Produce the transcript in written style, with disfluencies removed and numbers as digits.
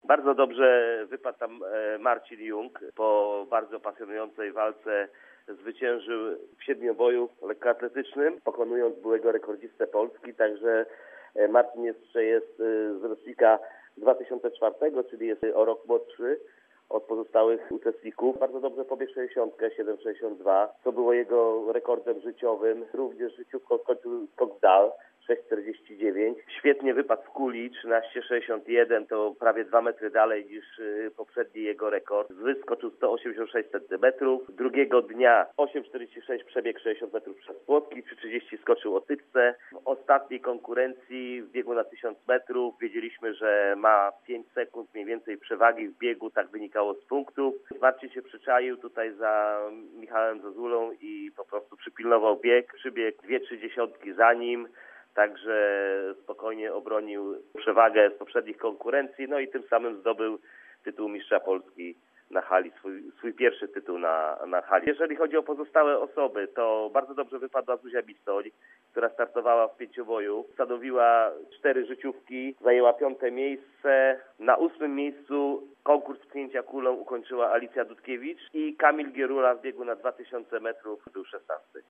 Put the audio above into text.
Bardzo dobrze wypadł tam Marcin Jung. Po bardzo pasjonującej walce zwyciężył w siedmioboju lekkoatletycznym, pokonując byłego rekordzistę Polski. Także Marcin jeszcze jest z rocznika 2004, czyli jest o rok młodszy od pozostałych uczestników. Bardzo dobrze pobiegł 7,62, co było jego rekordem życiowym. Również życiówką skończył skok w dal 6,49. Świetnie wypadł w kuli 13,61, to prawie 2 metry dalej niż poprzedni jego rekord. Wyskoczył 186 cm. Drugiego dnia 8,46 przebiegł 60 metrów przez płotki, 3,30 skoczył o tyczce. W ostatniej konkurencji w biegu na 1000 metrów wiedzieliśmy, że ma 5 sekund mniej więcej przewagi w biegu, tak wynikało z punktów. Marcin się przyczaił tutaj za Michałem Zazulą i po prostu przypilnował bieg. Przybiegł 2,3 za nim. Także spokojnie obronił przewagę z poprzednich konkurencji, no i tym samym zdobył tytuł mistrza Polski na hali, swój pierwszy tytuł na hali. Jeżeli chodzi o pozostałe osoby, to bardzo dobrze wypadła Zuzia Bistoń, która startowała w pięcioboju. Stanowiła 4 życiówki, zajęła 5. miejsce. Na 8. miejscu konkurs pchnięcia kulą ukończyła Alicja Dudkiewicz i Kamil Gierula w biegu na 2000 metrów był 16.